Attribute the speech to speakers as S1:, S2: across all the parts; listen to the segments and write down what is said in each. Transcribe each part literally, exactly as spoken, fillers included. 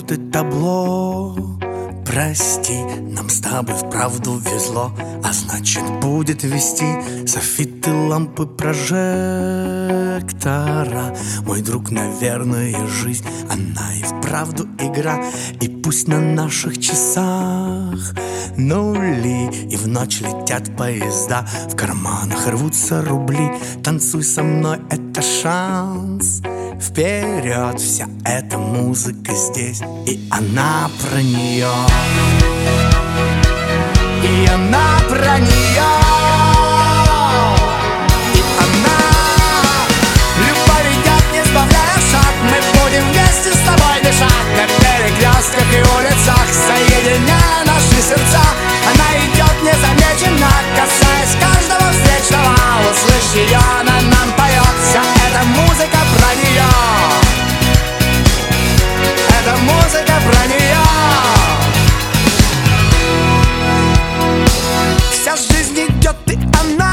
S1: вот и табло. Прости, нам с тобой вправду везло, а значит будет вести софиты, лампы, прожектора. Мой друг, наверное, жизнь, она и вправду игра. И пусть на наших часах нули, и в ночь летят поезда, в карманах рвутся рубли. Танцуй со мной, это шанс. Вперед, вся эта музыка здесь, и она про нее, и она про нее, и она. Любовь идет, не сбавляя шаг, мы будем вместе с тобой дышать на перекрестках и улицах, соединяя наши сердца. Она идет незамеченно, касаясь каждого встречного. Услышь ее, она нам поет. Вся эта музыка про нее, эта музыка про нее. Вся жизнь идет, и она.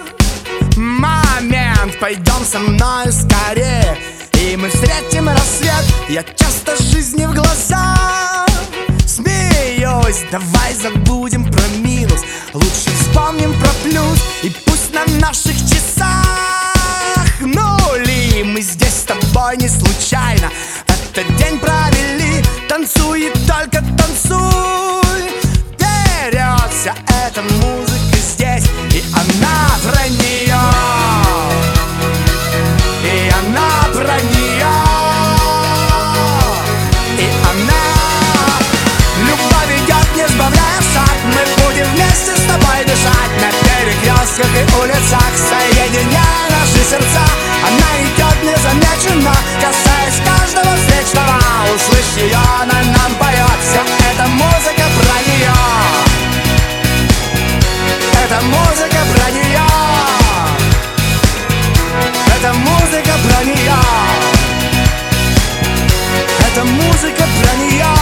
S1: Момент, пойдем со мной скорее, и мы встретим рассвет. Я часто жизни в глаза смеюсь. Давай забудем про минус, лучше вспомним про плюс. И пусть на наших часах нули, мы здесь с тобой не случайно этот день провели. Танцуй и только танцуй вперед, вся эта музыка здесь, и она про нее, и она про нее, и она. Любовь идет, не сбавляя шаг, мы будем вместе с тобой дышать на перекрестках и улицах, соединяя наши сердца. Она идет незамеченно, касаясь каждого встречного. Услышь ее, она нам поет. Вся эта музыка про нее, эта музыка про нее, эта музыка про нее, эта музыка про нее.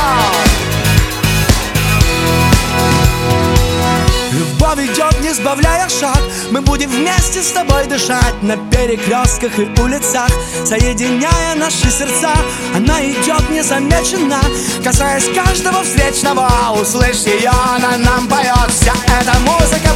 S1: Любовь идет, не сбавляя шаг, мы будем вместе с тобой дышать на перекрестках и улицах, соединяя наши сердца. Она идет незамеченно, касаясь каждого встречного. Услышь ее, она нам поет. Вся эта музыка